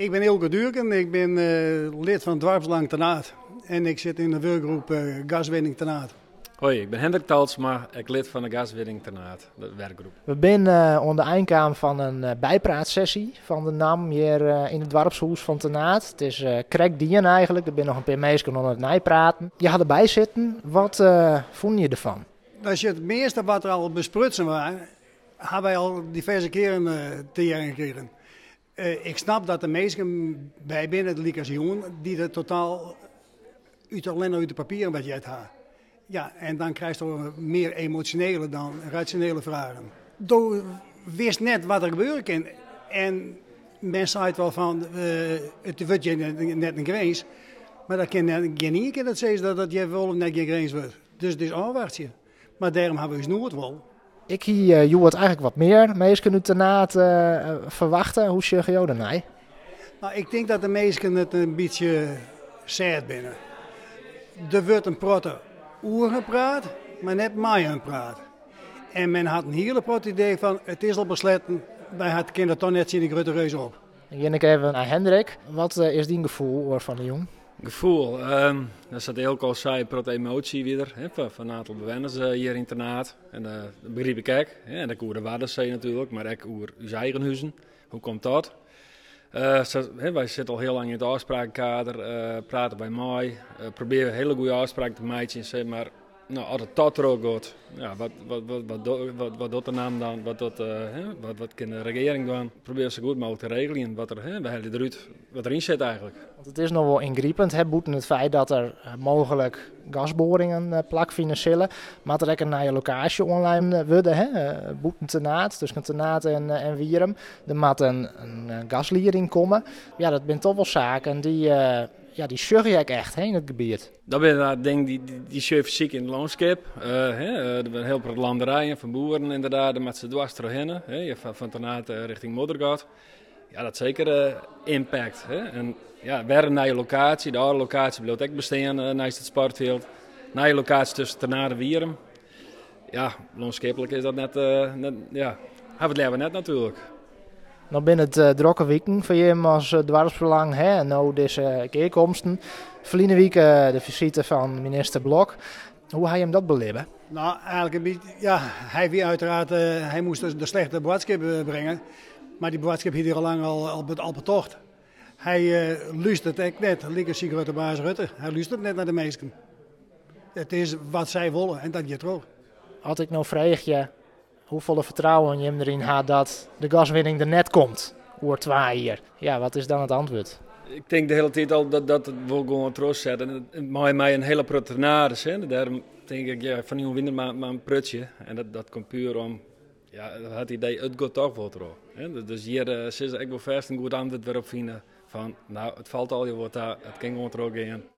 Ik ben Ilke Duurken, ik ben lid van het Dwarpsbelang Tenaat. En ik zit in de werkgroep Gaswinning Tenaat. Hoi, ik ben Hendrik Talsma, ik lid van de Gaswinning Tenaat, de werkgroep. We zijn onder de eindkamer van een bijpraatsessie van de NAM hier in het dorpshuis van Tenaat. Het is krek dien eigenlijk, er zijn nog een paar mensen onder het nijpraten. Je had erbij zitten, wat vond je ervan? Dat is het meeste wat er al besprutsen was, hebben wij al diverse keren te jaren gekregen. Ik snap dat de mensen bij binnen de Licasion die er totaal alleen uit de papieren wat je het had. Ja, en dan krijg je toch meer emotionele dan rationele vragen. Je wist net wat er gebeuren kan. En men zei het wel van, het wordt je net een grens. Maar dat kan geen één keer dat zeggen dat je wel net geen grens wordt. Dus het is afwachtje. Maar daarom hebben we nooit wel. Ik hier je het eigenlijk wat meer mensen uit Tenaat verwachten. Hoe zeg je daarna? Nou, ik denk dat de mensen het een beetje sad binnen. Er wordt een protte oer gepraat, maar net mij een praat. En men had een hele prot idee van, het is al besletten, wij hadden kinderen toch net zien de grote reus op. Dan ga ik even naar Hendrik. Wat is die gevoel van de jong? Gevoel, dat zat heel al zei, prot emotie weer, van een aantal bewoners hier in Tenaat. En dat begreep ik ook. En dat koer de waarders zei natuurlijk, maar ook over uw eigen huizen. Hoe komt dat? Wij zitten al heel lang in het afsprakenkader, praten bij mij, proberen hele goede afspraken te maken, maar nou, als het tot er ook gaat, ja, wat doet de naam dan, wat kan de regering doen, proberen ze goed mogelijk te regelen wat erin zit eigenlijk. Want het is nog wel ingrijpend, boeten het feit dat er mogelijk gasboringen plakvinden zullen, maar er ook een nieuwe locatie online worden, boeten Tenaat, tussen Tenaat en Wierum. Er moet een gasliering komen. Ja, dat zijn toch wel zaken die zorg je echt in het gebied. Dat ben denk die fysiek in het landschap. Er zijn heel veel landerijen van boeren inderdaad, met ze dwars doorheen. Van Tenaat richting Moddergat. Ja, dat zeker impact. En ja, weer een nieuwe locatie. De oude locatie blijft ook bestaan naast het sportveld. Nieuwe locatie tussen Tenaat en Wierum. Ja, landschapelijk is dat net hebben we het leven net natuurlijk. Nou ben het drokke weken voor je als dwarpsbelang, en nou deze keerkomsten. Verleden week de visite van minister Blok. Hoe ga je hem dat beleven? Nou, eigenlijk een beetje, ja, hij wie uiteraard, hij moest de slechte boodschap brengen. Maar die boodschap heeft hij al lang al betocht. Hij luistert echt net, lieke Sigrid Baas Rutte. Hij luistert net naar de meesten. Het is wat zij willen en dat je het ook. Als ik nou vraag je hoeveel vertrouwen je hem erin had dat de gaswinning er net komt, oor 2 hier. Ja, wat is dan het antwoord? Ik denk de hele tijd al dat het wel gewoon troost zet. En het maakt mij een hele protenaris. Daarom denk ik, ja, van nieuw winnen maar een prutje. En dat komt puur om, ja, het idee, het gaat toch wel terug. Dus hier is ik wel vast een goed antwoord weer op vinden van, nou, het valt al je wordt daar, het kan gewoon terug gaan.